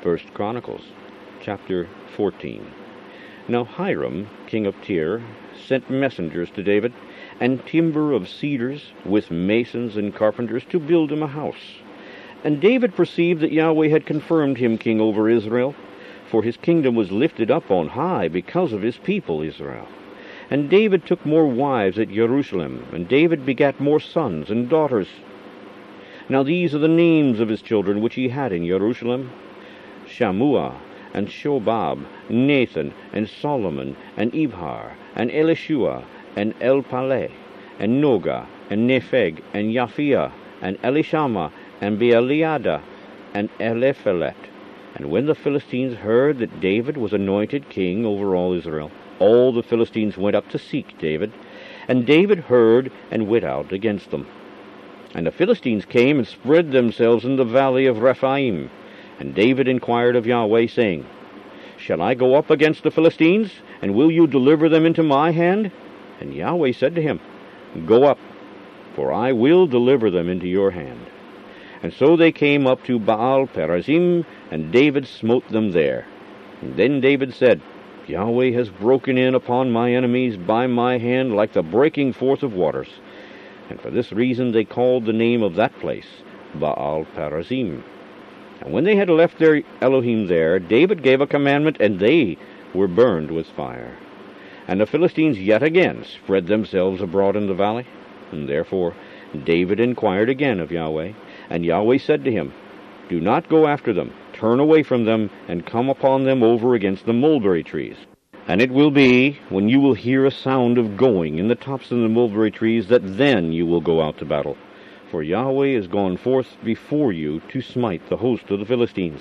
First Chronicles, chapter 14. Now Hiram, king of Tyre, sent messengers to David, and timber of cedars, with masons and carpenters, to build him a house. And David perceived that Yahweh had confirmed him king over Israel, for his kingdom was lifted up on high because of his people Israel. And David took more wives at Jerusalem, and David begat more sons and daughters. Now these are the names of his children which he had in Jerusalem: Shammua, and Shobab, Nathan, and Solomon, and Ibhar, and Elishua, and Elpaleh, and Noga, and Nepheg, and Yaphiah, and Elishama, and Beeliada, and Eliphelet. And when the Philistines heard that David was anointed king over all Israel, all the Philistines went up to seek David, and David heard and went out against them. And the Philistines came and spread themselves in the valley of Rephaim. And David inquired of Yahweh, saying, Shall I go up against the Philistines, and will you deliver them into my hand? And Yahweh said to him, Go up, for I will deliver them into your hand. And so they came up to Baal-perazim, and David smote them there. And then David said, Yahweh has broken in upon my enemies by my hand like the breaking forth of waters. And for this reason they called the name of that place Baal-perazim. And when they had left their Elohim there, David gave a commandment, and they were burned with fire. And the Philistines yet again spread themselves abroad in the valley. And therefore David inquired again of Yahweh. And Yahweh said to him, Do not go after them. Turn away from them, and come upon them over against the mulberry trees. And it will be, when you will hear a sound of going in the tops of the mulberry trees, that then you will go out to battle. For Yahweh is gone forth before you to smite the host of the Philistines.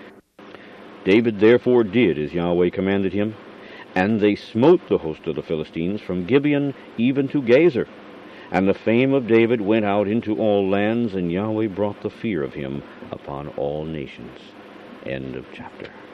David therefore did as Yahweh commanded him, and they smote the host of the Philistines from Gibeon even to Gazer. And the fame of David went out into all lands, and Yahweh brought the fear of him upon all nations. End of chapter.